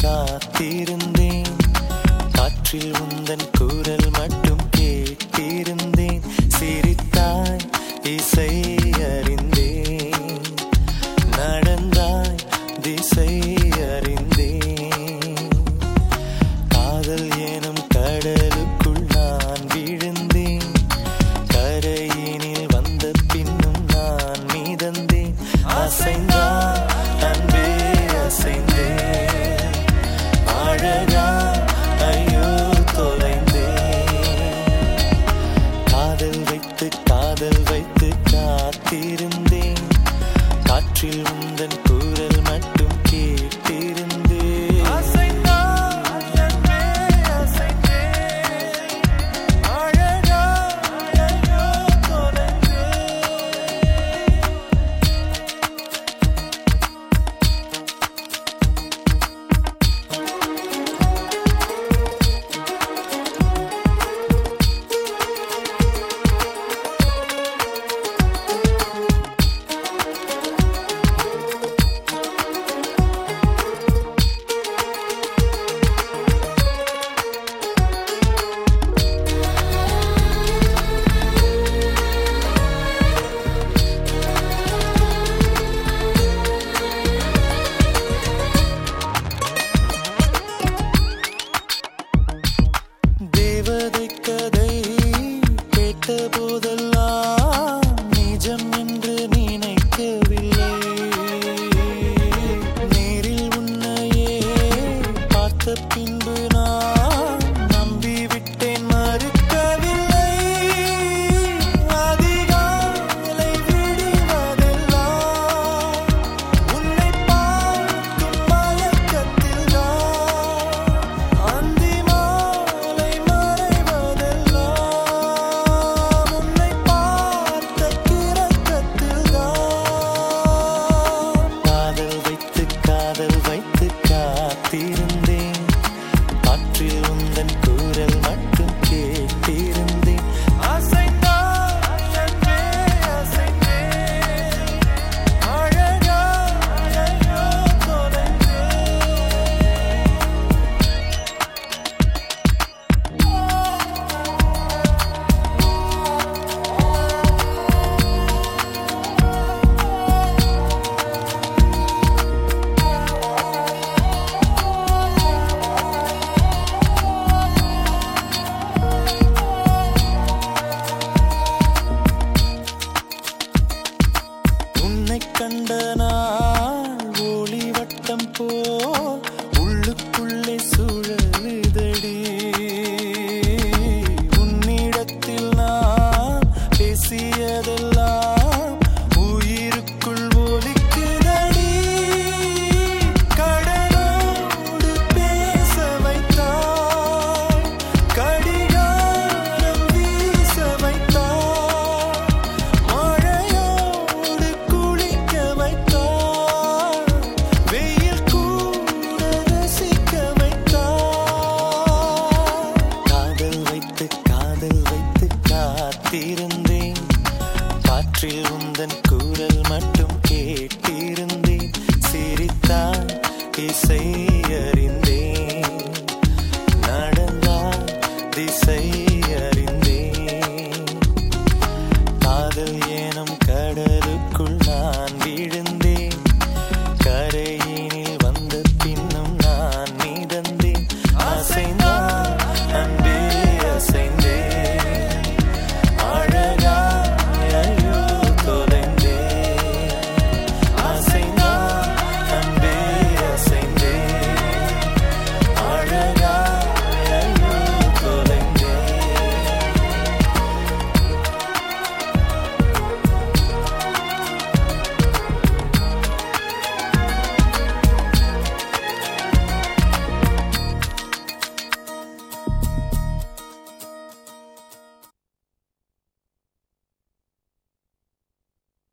காத்திருந்தேன். காற்றில் உந்தன் குரல் மட்டும் கேட்டிருந்தேன். சிரித்தாய், இசை அறிந்தேன். நடந்தாய், திசை அறிந்தேன். காதல் எனும் கடலுக்குள் நான் விழுந்தேன். கரையினில் வந்த பின்னும் நான் மிதந்தேன். அசைந்தான் அன்பே அசைந்தேன். அழகா ஐயோ தொலைந்தேன். காதல் வைத்து காத்திருந்தேன். காற்றில் உந்தன் குரல் மட்டும் கேட்டிருந்தேன். அசைந்தான் அன்பே அசைந்தேன். அழகா ஐயோ தொலைந்தேன். தேவதை கதை கேட்ட போதெல்லாம் நிஜம் என்று நினைக்கவில்லை. நேரில் உன்னையே பார்த்த பின்பு நான் நம்பிவிட்டேன், மறுக்கவில்லை. அதிகாலை விடுவதெல்லாம் உன்னை பார்க்கும் மயக்கத்தில் தான். அந்தி மாலை மறைவதெல்லாம் உன்னை பார்த்த கிறக்கத்தில் தான். காதல் வைத்து காத்திருந்தேன். காற்றில் உந்தன் குரல் மட்டும் கேட்டிருந்தேன். அசைந்தான் அன்பே அசைந்தேன். அழகா ஐயோ தொலைந்தேன். உன்னை கண்ட நாள் ஒளி வட்டம் போல் உள்ளுக்குள்ளே சுழலுதடி. உன்னிடத்தில் நான் பேசியதெல்லாம் உயிருக்குள் ஒலிக்குதடி. கடலோடு பேச வைத்தாய், கடிகாரம் வீச வைத்தாய். மழையோடு குளிக்க வைத்தாய், வெயில் கூட ரசிக்க வைத்தாய். காதல் வைத்து காத்திருந்தேன். காற்றில் உந்தன் குரல் மட்டும் கேட்டிருந்தேன். சிரித்தாய், இசை அறிந்தேன். நடந்தாய், திசை